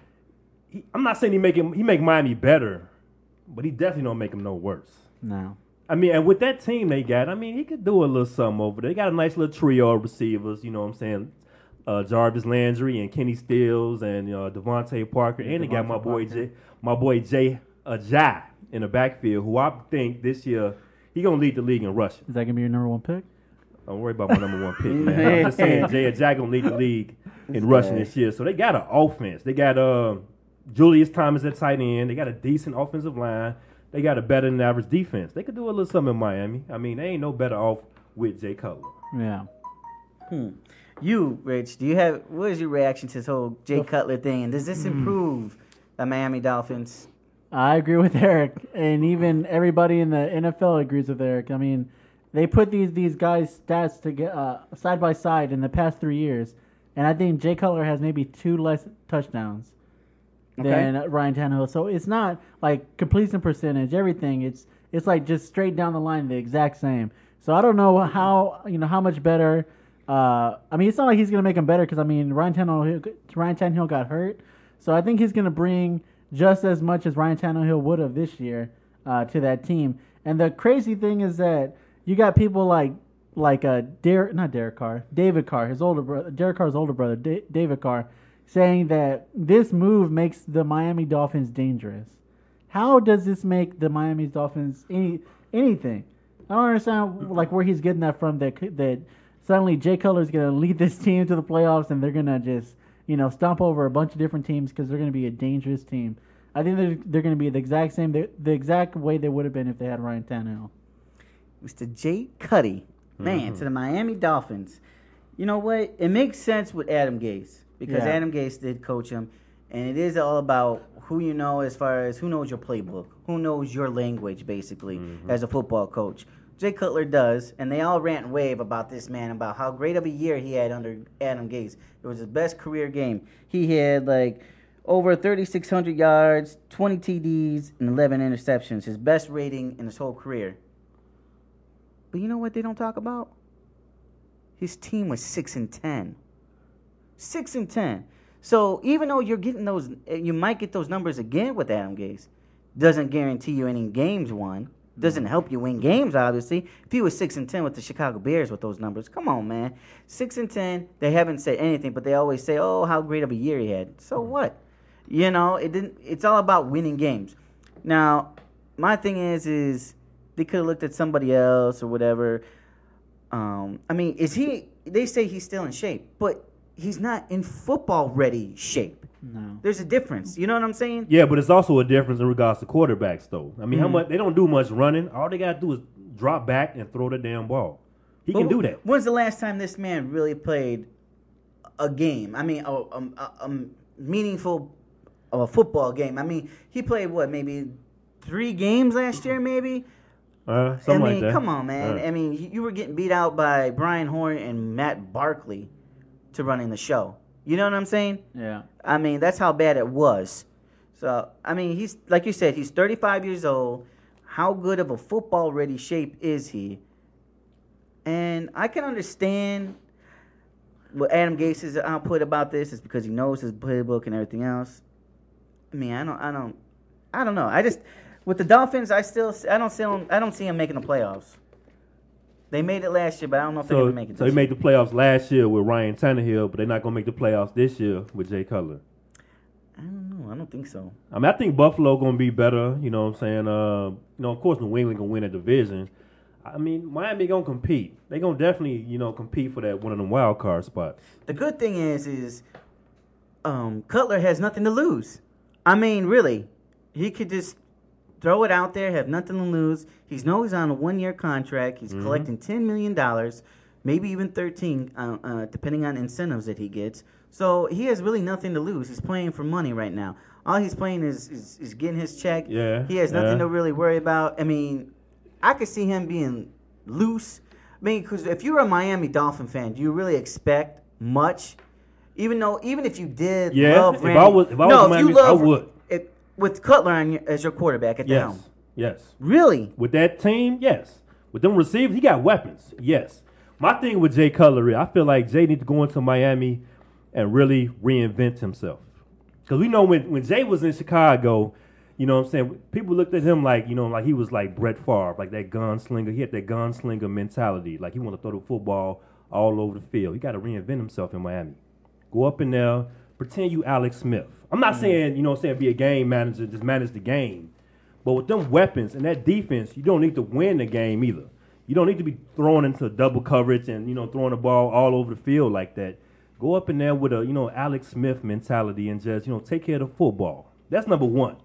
he, I'm not saying he make him he make Miami better, but he definitely don't make him no worse. No. I mean, and with that team they got, I mean, he could do a little something over there. They got a nice little trio of receivers, you know what I'm saying? Uh, Jarvis Landry and Kenny Stills and uh, Devontae Parker, and they got my Devontae boy Parker. Jay, my boy Jay Ajay in the backfield, who I think this year he gonna lead the league in rushing. Is that gonna be your number one pick? Don't worry about my number one pick, man. I'm just saying Jay Ajay gonna lead the league in rushing this year. So they got an offense. They got uh, Julius Thomas at tight end. They got a decent offensive line. They got a better than average defense. They could do a little something in Miami. I mean, they ain't no better off with Jay Cutler. Yeah. Hmm. You, Rich, do you have what is your reaction to this whole Jay Cutler thing? And does this improve the Miami Dolphins? I agree with Eric, and even everybody in the N F L agrees with Eric. I mean, they put these these guys' stats to get uh, side by side in the past three years, and I think Jay Cutler has maybe two less touchdowns Okay. than uh, Ryan Tannehill. So it's not like completion percentage, everything. It's it's like just straight down the line, the exact same. So I don't know how you know how much better. Uh, I mean, it's not like he's gonna make him better because I mean Ryan Tannehill Ryan Tannehill got hurt, so I think he's gonna bring just as much as Ryan Tannehill would have this year uh, to that team. And the crazy thing is that you got people like like uh, Derek, not Derek Carr, David Carr, his older brother, Derek Carr's older brother, D- David Carr, saying that this move makes the Miami Dolphins dangerous. How does this make the Miami Dolphins any anything? I don't understand like where he's getting that from. That that suddenly Jay Cutler is going to lead this team to the playoffs, and they're going to just you know stomp over a bunch of different teams because they're going to be a dangerous team. I think they're they're going to be the exact same, the, the exact way they would have been if they had Ryan Tannehill. Mister Jay Cuddy, man, mm-hmm. to the Miami Dolphins. You know what? It makes sense with Adam Gase because Yeah. Adam Gase did coach him, and it is all about who you know as far as who knows your playbook, who knows your language, basically, mm-hmm. as a football coach. Jay Cutler does, and they all rant and rave about this man, about how great of a year he had under Adam Gase. It was his best career game. He had, like, over thirty-six hundred yards, twenty T Ds, and eleven interceptions. His best rating in his whole career. But you know what they don't talk about? His team was six and ten. six and ten. So even though you're getting those, you might get those numbers again with Adam Gase, doesn't guarantee you any games won. Doesn't help you win games, obviously. If he was six and ten with the Chicago Bears with those numbers, come on, man. Six and ten. They haven't said anything, but they always say, "Oh, how great of a year he had." So what? You know, it didn't. It's all about winning games. Now, my thing is, is they could have looked at somebody else or whatever. Um, I mean, is he? They say he's still in shape, but he's not in football ready shape. No. There's a difference. You know what I'm saying? Yeah, but it's also a difference in regards to quarterbacks, though. I mean, Mm-hmm. how much they don't do much running. All they gotta do is drop back and throw the damn ball. He But can do that. When's the last time this man really played a game? I mean, a, a, a, a meaningful a football game. I mean, he played what, maybe three games last year, maybe. Uh, something I mean, like that. come on, man. Uh, I mean, you- you were getting beat out by Brian Horn and Matt Barkley to running the show. You know what I'm saying? Yeah. I mean, that's how bad it was. So, I mean, he's like you said, he's thirty-five years old. How good of a football-ready shape is he? And I can understand what Adam Gase's output about this is because he knows his playbook and everything else. I mean, I don't, I don't, I don't know. I just with the Dolphins, I still, I don't see him, I don't see him making the playoffs. They made it last year, but I don't know if they're so, gonna make it. so This they made the playoffs last year with Ryan Tannehill, but they're not gonna make the playoffs this year with Jay Cutler. I don't know. I don't think so. I mean, I think Buffalo gonna be better. You know what I'm saying? Uh, you know, of course, New England gonna win a division. I mean, Miami gonna compete. They gonna definitely, you know, compete for that one of them wild card spots. The good thing is, is um, Cutler has nothing to lose. I mean, really, he could just throw it out there, have nothing to lose. He's knows he's on a one-year contract. He's mm-hmm. collecting ten million dollars, maybe even thirteen, uh, uh, depending on incentives that he gets. So he has really nothing to lose. He's playing for money right now. All he's playing is is, is getting his check. Yeah, he has nothing yeah. to really worry about. I mean, I could see him being loose. I mean, because if you're a Miami Dolphin fan, do you really expect much? Even though, even if you did yeah, love if Randy, I was, if I no, was if Miami, you love, I would. If, with Cutler on your, as your quarterback at the Yes, helm. yes. Really? With that team, yes. With them receivers, he got weapons. Yes. My thing with Jay Cutler, I feel like Jay needs to go into Miami and really reinvent himself. Because we know when, when Jay was in Chicago, you know what I'm saying, people looked at him like, you know, like he was like Brett Favre, like that gunslinger. He had that gunslinger mentality. Like he wanted to throw the football all over the field. He got to reinvent himself in Miami. Go up in there, pretend you Alex Smith. I'm not mm-hmm. saying, you know what I'm saying, be a game manager, just manage the game. But with them weapons and that defense, you don't need to win the game either. You don't need to be thrown into double coverage and, you know, throwing the ball all over the field like that. Go up in there with a, you know, Alex Smith mentality and just, you know, take care of the football. That's number one.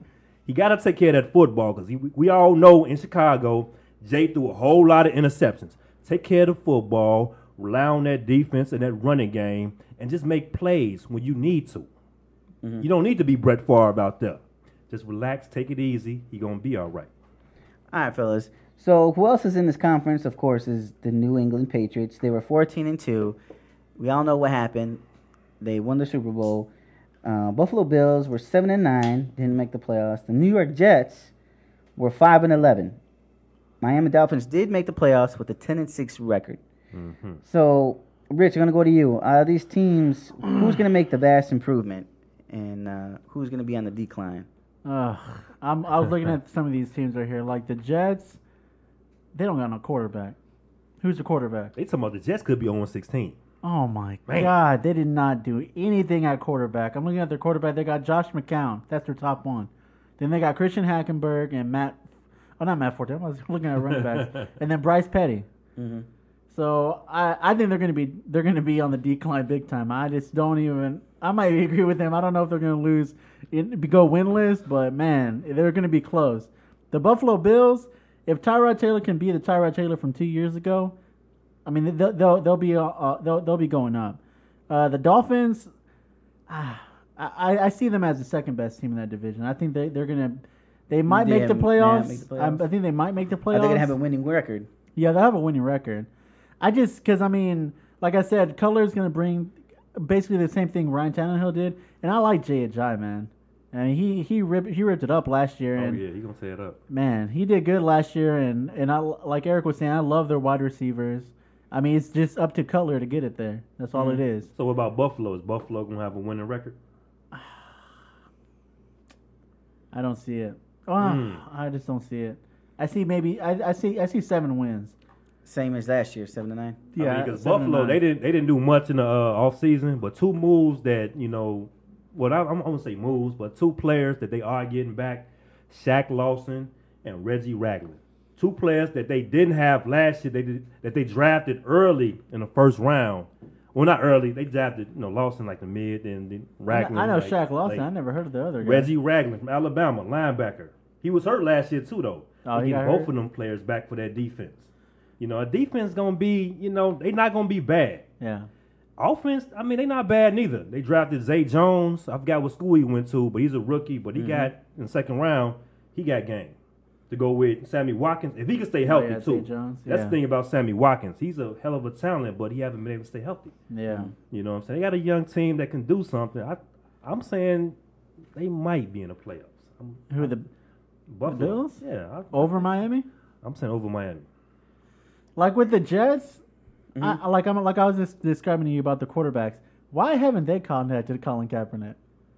He got to take care of that football because we all know in Chicago, Jay threw a whole lot of interceptions. Take care of the football, rely on that defense and that running game, and just make plays when you need to. Mm-hmm. You don't need to be Brett Favre out there. Just relax, take it easy. You're going to be all right. All right, fellas. So who else is in this conference, of course, is the New England Patriots. They were fourteen and two. We all know what happened. They won the Super Bowl. Uh, Buffalo Bills were seven and nine, didn't make the playoffs. The New York Jets were five and eleven. Miami Dolphins did make the playoffs with a ten and six record. Mm-hmm. So, Rich, I'm going to go to you. Out of these teams, who's going to make the vast improvement, and uh, who's going to be on the decline? Uh, I'm, I was looking at some of these teams right here. Like the Jets, they don't got no quarterback. Who's the quarterback? They talking about the Jets could be oh and sixteen. Oh, my Man. God. They did not do anything at quarterback. I'm looking at their quarterback. They got Josh McCown. That's their top one. Then they got Christian Hackenberg and Matt – oh, not Matt Forte. I was looking at running backs. And then Bryce Petty. Mm-hmm. So I, I think they're going to be they're going to be on the decline big time. I just don't even – I might agree with them. I don't know if they're going to lose in, go winless, but, man, they're going to be close. The Buffalo Bills, if Tyrod Taylor can be the Tyrod Taylor from two years ago – I mean, they'll they'll, they'll be uh, they'll they'll be going up. Uh, the Dolphins, ah, I, I see them as the second best team in that division. I think they they're gonna they might Yeah, make the yeah, playoffs. make the playoffs. I, I think they might make the playoffs. Are they going to have a winning record? Yeah, they have a winning record. I just because I mean, like I said, Cutler is gonna bring basically the same thing Ryan Tannehill did, and I like Jay Ajayi, man. And he he ripped he ripped it up last year. Oh and yeah, he's gonna tear it up. Man, he did good last year, and and I like Eric was saying, I love their wide receivers. I mean, it's just up to Cutler to get it there. That's all mm-hmm. it is. So what about Buffalo? Is Buffalo going to have a winning record? I don't see it. Oh, mm. I just don't see it. I see maybe I, I see I see seven wins. Same as last year, seven to nine. Yeah, because I mean, Buffalo they didn't they didn't do much in the uh, off season, but two moves that you know, what I, I'm gonna say moves, but two players that they are getting back, Shaq Lawson and Reggie Ragland. Two players that they didn't have last year, they did, that they drafted early in the first round. Well, not early. They drafted, you know, Lawson like the mid, and then Ragland. I know, I know like, Shaq Lawson. like I never heard of the other guy. Reggie Ragland from Alabama, linebacker. He was hurt last year too, though. Oh, they he get got both hurt? of them players back for that defense. You know, a defense gonna be, you know, they not gonna be bad. Yeah. Offense, I mean, they not bad neither. They drafted Zay Jones. I forgot what school he went to, but he's a rookie. But he mm-hmm. got in the second round, he got game to go with Sammy Watkins. If he can stay healthy, oh, yeah, too. Jones. That's yeah. the thing about Sammy Watkins. He's a hell of a talent, but he hasn't been able to stay healthy. Yeah. You know what I'm saying? They got a young team that can do something. I, I'm saying they might be in the playoffs. I'm, Who are the, Buffalo. the Bills? Yeah. I, over Miami? I'm saying over Miami. Like with the Jets, Mm-hmm. I, like I'm like I was just describing to you about the quarterbacks. Why haven't they contacted Colin Kaepernick?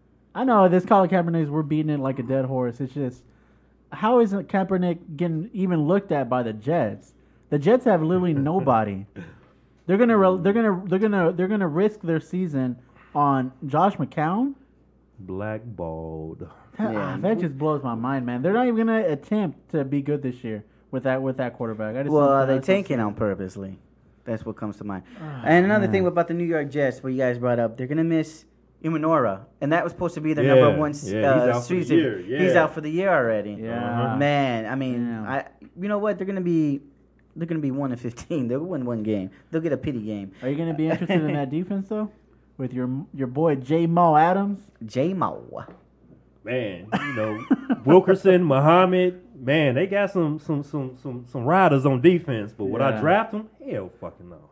I know this Colin Kaepernick, we're beating it like a dead horse. It's just, how isn't Kaepernick getting even looked at by the Jets? The Jets have literally nobody. They're gonna they're gonna they're gonna they're gonna risk their season on Josh McCown. Blackballed. That, Yeah. ah, that just blows my mind, man. They're not even gonna attempt to be good this year with that with that quarterback. I just Well, don't- are I they just don't tanking see it. on purposely? That's what comes to mind. And another thing about the New York Jets, what you guys brought up, they're going to miss Imanora. And that was supposed to be their Yeah, number one yeah, he's uh, out for the season. year, yeah. He's out for the year already. Yeah. Uh-huh. Man, I mean, Yeah. I you know what? They're going to be they're going to be one and fifteen. They'll win one game. They'll get a pity game. Are you going to be interested in that defense though, with your your boy J. Mo Adams? J-Mo. Man, you know, Wilkerson, Muhammad, man, they got some some some some some riders on defense, but would I Yeah. draft them? Hell fucking no.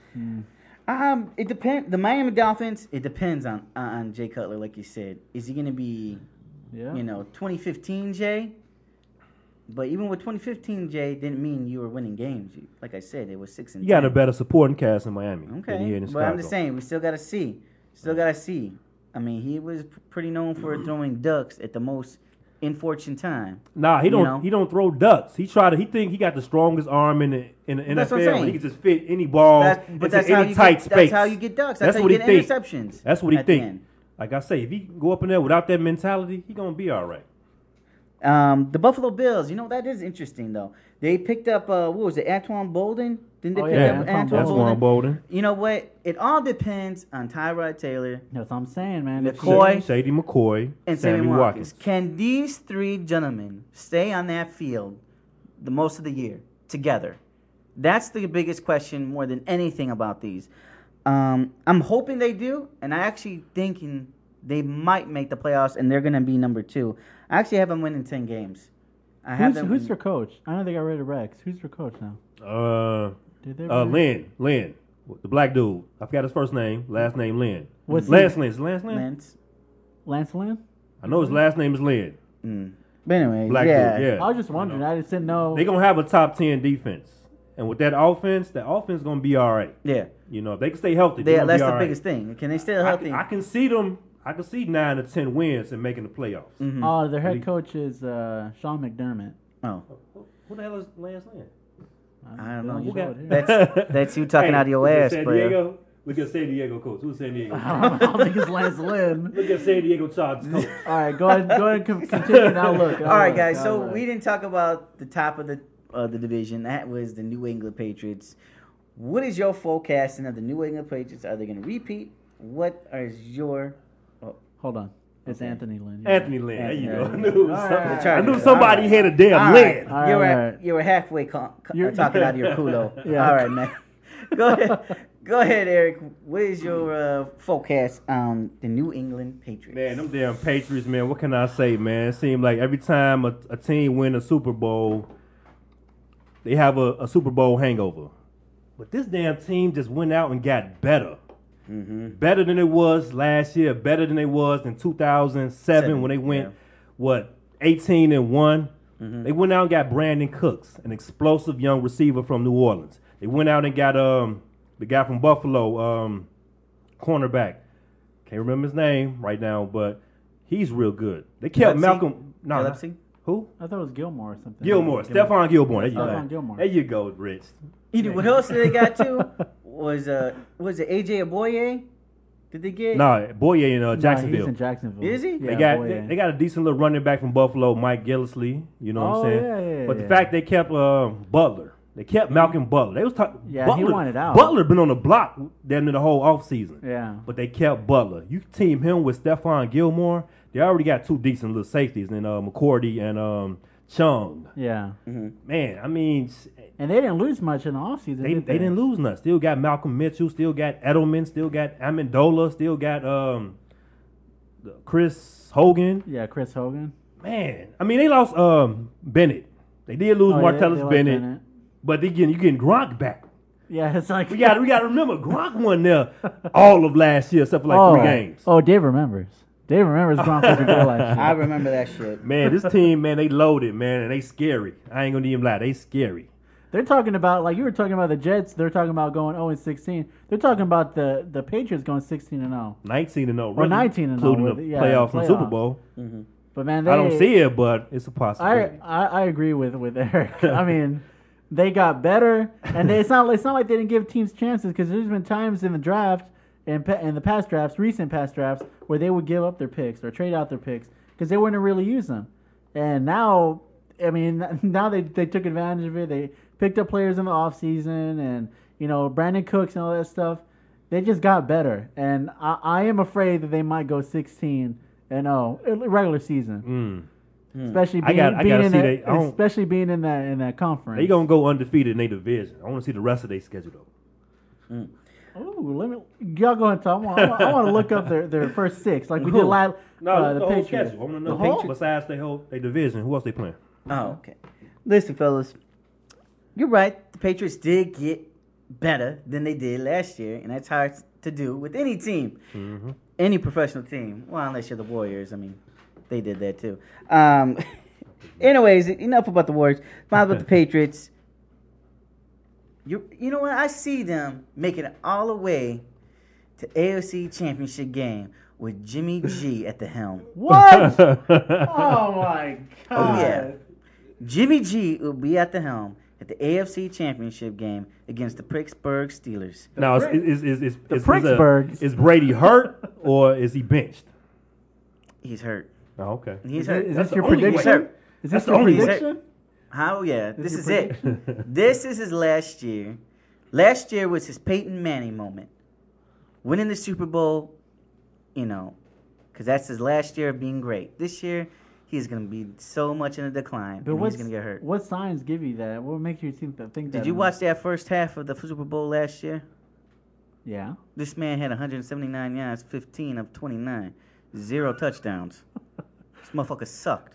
Um, it depends. The Miami Dolphins. It depends on on Jay Cutler, like you said. Is he going to be, Yeah. you know, twenty fifteen Jay? But even with twenty fifteen Jay, didn't mean you were winning games. You, like I said, it was six and. You got a ten. better supporting cast in Miami than Okay, here in but Chicago. I'm just saying we still got to see. Still got to see. I mean, he was p- pretty known for throwing ducks at the most infortunate time. Nah, he You don't. know? He don't throw ducks. He try to. He think he got the strongest arm in the in the That's what I'm N F L. saying. He can just fit any ball That's, but into that's how any you tight get, space. That's how you get ducks. That's, That's how what you he get think. interceptions. That's what he at the think. end. Like I say, if he go up in there without that mentality, he gonna be all right. Um, the Buffalo Bills. You know that is interesting though. They picked up uh, what was it, Antoine Bolden Didn't they Oh, pick yeah, up Anquan Anquan That's Bolden? Juan Bolden. You know what? It all depends on Tyrod Taylor That's what I'm saying, man. If McCoy, you- Shady McCoy, and Sammy Sammy Watkins. Watkins. Can these three gentlemen stay on that field the most of the year together? That's the biggest question more than anything about these. Um, I'm hoping they do, and I actually thinking they might make the playoffs, and they're going to be number two. I actually have them winning ten games. I have Who's, them. who's their coach? I know they got rid of Rex. Who's their coach now? Uh, Did they? uh, rid- Lynn, Lynn, the black dude. I forgot his first name. Last name Lynn. What's Lance he- Lynn. Is it Lance Lynn? Lance. Lance Lynn? I know his last name is Lynn. Mm. But anyway, Black yeah. dude. Yeah. I was just wondering. I just didn't know. They gonna have a top ten defense, and with that offense, that offense gonna be all right. Yeah. You know, if they can stay healthy, They, they're gonna that's be the all right. biggest thing. Can they stay I healthy? can, I can see them. I can see nine to ten wins and making the playoffs. Mhm. Oh, their head Really? coach is uh, Sean McDermott. Oh, Who the hell is Lance Lynn? I don't know. Who You got- got, that's that's you talking out of your look at ass, San player. Diego. Look at San Diego coach. Who's San Diego? I don't think it's Lance Lynn. Look at San Diego Chargers coach. All right, go ahead. Go ahead and con- continue. Now look. All right, guys. So we didn't talk about the top of the uh, the division. That was the New England Patriots. What is your forecasting of the New England Patriots? Are they going to repeat? What is your oh, Hold on. It's Okay. Anthony Lynn. Anthony Lynn. There you go. I Anthony knew, Lynn. some- All right. I knew somebody All had a damn all Lynn. right. All right, you were all right. you were halfway con- con- You're- talking out of your culo. Yeah. All right, man. Go ahead. Go ahead, Eric. What is your uh, forecast on the New England Patriots? Man, them damn Patriots, man. What can I say, man? It seems like every time a, a team win a Super Bowl, they have a, a Super Bowl hangover. But this damn team just went out and got better. Mm-hmm. Better than it was last year. Better than it was in two thousand seven Seven, when they went, yeah. what, eighteen and one. Mm-hmm. They went out and got Brandon Cooks, an explosive young receiver from New Orleans. They went out and got um the guy from Buffalo, um, cornerback. Can't remember his name right now, but he's real good. They kept Gillespie? Malcolm. No, Gillespie? who? I thought it was Gilmore or something. Gilmore. Stephon Gilmore. There you Stephon go. Gilmore. There you go, Rich. You know, what else did they got too? Was uh was it A J Aboye? Did they get? Nah, Boye in uh, Nah, Jacksonville. he's in Jacksonville. Is he? Yeah, They got boy, they, yeah. they got a decent little running back from Buffalo, Mike Gillisley. You know what Oh, I'm saying? yeah, yeah, but yeah. the fact they kept uh, Butler, they kept Malcolm Butler. They was talking. Yeah, Butler, he wanted out. Butler been on the block then the whole offseason. Yeah. But they kept Butler. You team him with Stephon Gilmore. They already got two decent little safeties in uh, McCourty and um, Chung. Yeah. Man, I mean, s- And they didn't lose much in the offseason. they did they didn't lose nothing. Still got Malcolm Mitchell. Still got Edelman. Still got Amendola. Still got um, the Chris Hogan. Yeah, Chris Hogan. Man, I mean, they lost um, Bennett. They did lose Oh, yeah, Martellus they lost Bennett, Bennett. but they getting you getting Gronk back. Yeah, it's like We got we got to remember Gronk won there all of last year, except for like oh, three games. Oh, Dave remembers. Dave remembers Gronk was a goal last I year. remember that shit. Man, this team, man, they loaded, man, and they scary. I ain't gonna even lie, they scary. They're talking about, like you were talking about the Jets, they're talking about going oh and sixteen. They're talking about the, the Patriots going sixteen and oh. Nineteen and zero, Or nineteen and oh including with- the yeah, playoffs and Super playoffs. Bowl. But man, they, I don't see it, but it's a I, possibility. I I agree with with Eric. I mean, they got better, and they, it's not it's not like they didn't give teams chances because there's been times in the draft and pa- in the past drafts, recent past drafts, where they would give up their picks or trade out their picks because they wouldn't really use them. And now, I mean, now they they took advantage of it. They picked up players in the offseason and you know Brandon Cooks and all that stuff. They just got better, and I, I am afraid that they might go sixteen and oh regular season. Mm. Especially I being, got- I being gotta in see that, they- I don't- especially being in that in that conference. They gonna go undefeated in their division. I want to see the rest of their schedule though. Ooh, let me y'all go and talk. I want, I want to look up their, their first six like we did Who? last. No, uh, the, the whole Patriots. schedule. I want to The know whole- besides their whole their division. Who else they playing? Oh, okay. Listen, fellas, you're right. The Patriots did get better than they did last year, and that's hard to do with any team, Mm-hmm. any professional team. Well, unless you're the Warriors. I mean, they did that too. Um, anyways, enough about the Warriors. Fine about the Patriots. You, you know what? I see them making it all the way to A F C Championship game with Jimmy G at the helm. What? oh my god! Oh, yeah. Jimmy G will be at the helm at the A F C Championship game against the Pittsburgh Steelers. Now, is is is is, The is, Pittsburghs. is, is Brady hurt or is he benched? He's hurt. Oh, okay. He's Is, hurt. this- is That's this your the only way. He's prediction? hurt. Is That's this the your only way. prediction? How? Yeah. This This your is it. This is his last year Last year was his Peyton Manning moment. Winning the Super Bowl, you know, because that's his last year of being great. This year, he's going to be so much in a decline, But and what's- he's going to get hurt. What signs give you that? What makes you think that? Think that? Did you watch that first half of the Super Bowl last year? Yeah. This man had one hundred seventy-nine yards, fifteen of twenty-nine, zero touchdowns. This motherfucker sucked.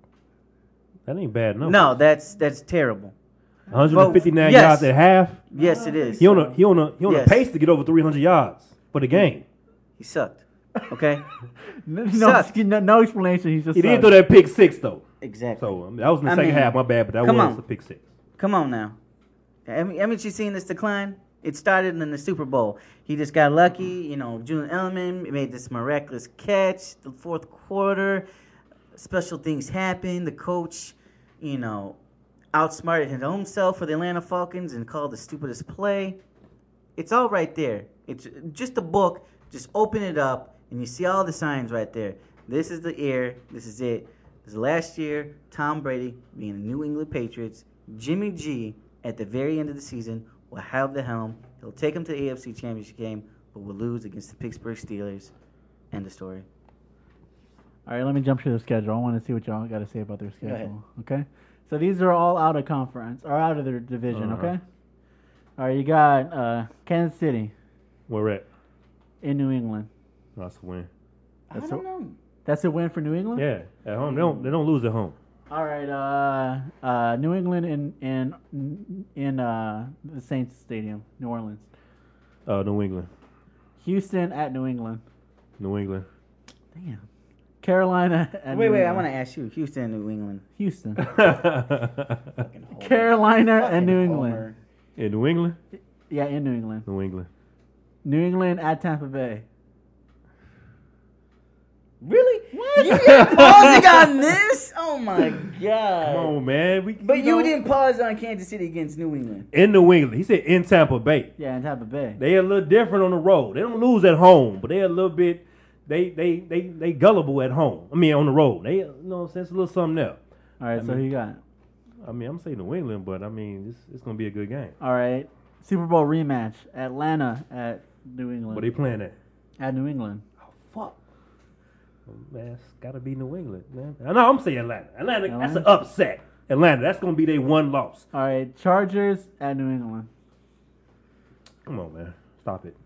That ain't bad enough. No, that's that's terrible. one hundred fifty-nine Yes. yards at half. Yes, it is. He on a he on a he on Yes. a pace to get over three hundred yards for the game. He sucked. Okay? No, Sucked. no, no explanation. He's just. He didn't sucked. throw that pick six though. Exactly. So I mean, that was in the I second mean, half. My bad, but that come was on. a pick six. Come on now. Haven't haven't you seen this decline? It started in the Super Bowl. He just got lucky. You know, Julian Edelman made this miraculous catch. The fourth quarter, special things happened. The coach, you know, outsmarted his own self for the Atlanta Falcons and called the stupidest play. It's all right there. It's just a book. Just open it up, and you see all the signs right there. This is the year. This is it. This is last year, Tom Brady being the New England Patriots. Jimmy G, at the very end of the season, will have the helm. He'll take him to the A F C Championship game, but will lose against the Pittsburgh Steelers. End of story. All right, let me jump to the schedule. I want to see what y'all got to say about their ahead. schedule. Okay, so these are all out of conference or out of their division. Uh-huh. Okay. All right, you got uh, Kansas City Where at? in New England. That's a win. That's I don't know. That's a win for New England. Yeah, at home they don't they don't lose at home. All right, uh, uh, New England in in in uh, the Saints Stadium, New Orleans. Uh, New England, Houston at New England. New England. Damn. Carolina at Wait, New wait. I England. want to ask you. Houston, New England. Houston. Fucking homer. Carolina and Fucking New England. homer. In New England, Yeah, in New England. New England. New England at Tampa Bay. Really? What? You didn't pausing on this? Oh my god! Come on, man. We, But you know, didn't pause on Kansas City against New England. in New England. He said in Tampa Bay. Yeah, in Tampa Bay. They a little different on the road. They don't lose at home, but they a little bit. They they they they gullible at home. I mean on the road. They you know what I'm saying, it's a little something there. All right, I so mean- who you got? I mean I'm saying New England, but I mean it's it's gonna be a good game. All right, Super Bowl rematch. Atlanta at New England. But they playing that. At New England. Fuck. Man, it's gotta be New England, man. I know I'm saying Atlanta. Atlanta, that's an Atlanta? upset. Atlanta, that's gonna be their one loss. All right, Chargers at New England. Come on, man. Stop it.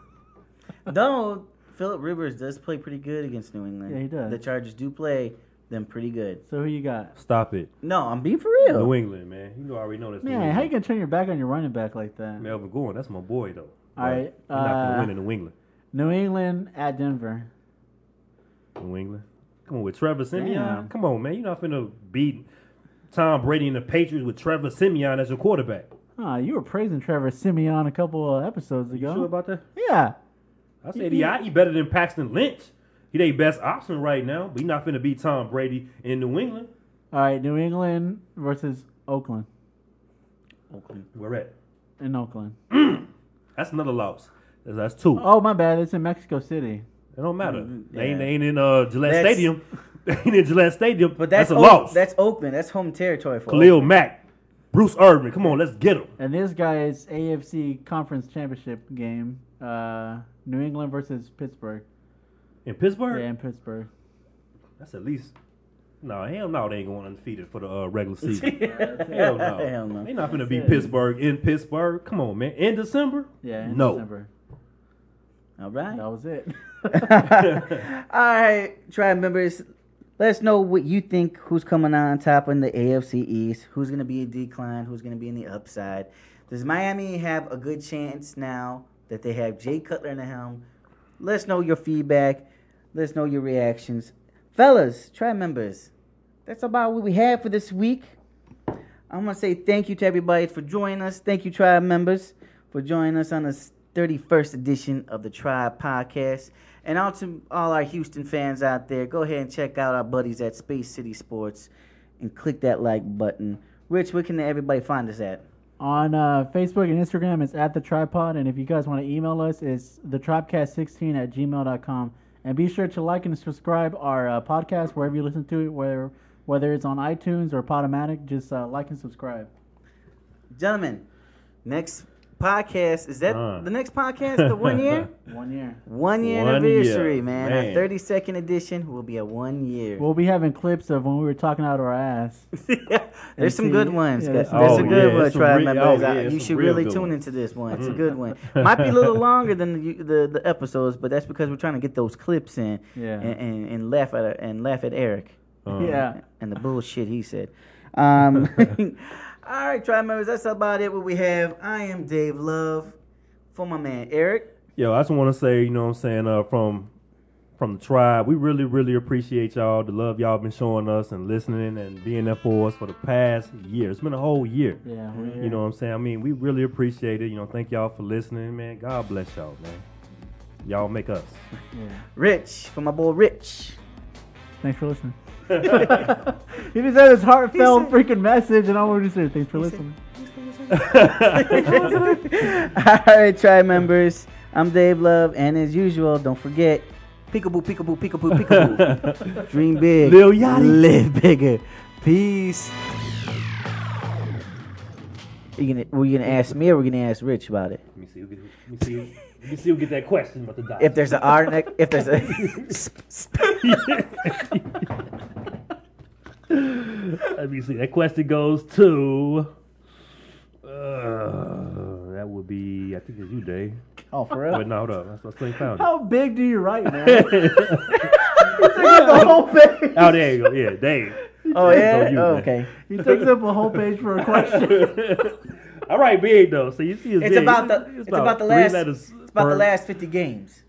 Though Philip Rivers does play pretty good against New England. Yeah, he does. The Chargers do play them pretty good. So who you got? Stop it. No, I'm being for real. New England, man. You know I already know that's New Man, England. how you gonna turn your back on your running back like that? Melvin Gordon, that's my boy though. All But right, He's not gonna uh, win in New England. New England at Denver. New England. Come on, with Trevor Simeon. Damn. Come on, man. You're not finna beat Tom Brady and the Patriots with Trevor Simeon as your quarterback. Ah, you were praising Trevor Simeon a couple of episodes You ago. sure about that? Yeah. I said he, he better than Paxton Lynch. He their best option right now, but he not finna beat Tom Brady in New England. All right, New England versus Oakland. Oakland. Where at? In Oakland. That's another loss. That's, that's two. Oh, my bad. It's in Mexico City. It don't matter. Mm, They, ain't, yeah. they ain't in uh, Gillette That's- Stadium. They ain't in Gillette Stadium. But that's, a Oak- loss. That's Oakland. That's home territory for Khalil Oakland. Mack, Bruce Irvin. Come on, let's get him. And this guy's A F C Conference Championship game. Uh, New England versus Pittsburgh. In Pittsburgh? Yeah, in Pittsburgh. That's at least. No, hell no, they ain't going undefeated for the uh, regular season. hell no. Hell no. They not going to beat That's it. Pittsburgh in Pittsburgh. Come on, man. In December? Yeah, in No. December. All right. That was it. All right, tribe members, let us know what you think. Who's coming on top in the A F C East? Who's going to be in decline? Who's going to be in the upside? Does Miami have a good chance now that they have Jay Cutler in the helm? Let us know your feedback. Let us know your reactions. Fellas, tribe members, that's about what we have for this week. I'm going to say thank you to everybody for joining us. Thank you, tribe members, for joining us on this thirty-first edition of the Tribe Podcast. And out to all our Houston fans out there, go ahead and check out our buddies at Space City Sports and click that like button. Rich, where can everybody find us at? On uh, Facebook and Instagram, it's at The Tripod. And if you guys want to email us, it's the tripecast sixteen at gmail dot com. And be sure to like and subscribe our uh, podcast wherever you listen to it, whether, whether it's on iTunes or Podomatic. Just uh, like and subscribe. Gentlemen, next podcast. Is that Uh. the next podcast? The one year? One year. One year One anniversary, year, man. man. Our thirty-second edition will be a one year. We'll be having clips of when we were talking out our ass. There's some see- good ones. yeah, guys. there's There's some- a good Oh, yeah, one, it's some tribe re- members. oh, yeah, I- it's you some should real really good tune ones. into this one. It's a good one. Might be a little longer than the, the the episodes, but that's because we're trying to get those clips in Yeah. and, and, and laugh at and laugh at Eric Uh, Yeah. and the bullshit he said. Um, all right, tribe members, that's about it. What we have. I am Dave Love for my man Eric. Yo, I just want to say, you know what I'm saying, uh, from from the tribe, we really, really appreciate y'all, the love y'all been showing us and listening and being there for us for the past year. It's been a whole year. Yeah, we're here. You know what I'm saying? I mean, we really appreciate it. You know, thank y'all for listening, man. God bless y'all, man. Y'all make us. Yeah. Rich for my boy Rich. Thanks for listening. He just said his heartfelt said- freaking message, and I want to say thanks for listening. All right, tribe members. I'm Dave Love, and as usual, don't forget, peekaboo, peekaboo, peekaboo, peekaboo. Dream big, Lil Yachty. live bigger. Peace. You gonna, were you gonna ask me, or were you gonna ask Rich about it? Let me see. Who get, let me see. Let me see who get that question about the dot. If there's an R next, if there's a Let me see. That question goes to. Uh, that would be. I think it's you, Dave. Oh, for real? Wait, no, hold up. That's what I found it. How big do you write, man? You took up the whole page. Oh, there you go. Yeah, Dave. oh It's yeah, on you, oh, man. okay. He takes up a whole page for a question. All right, big though. So you see, it's, It's big. about the it's about the three last letters it's about the per- last fifty games.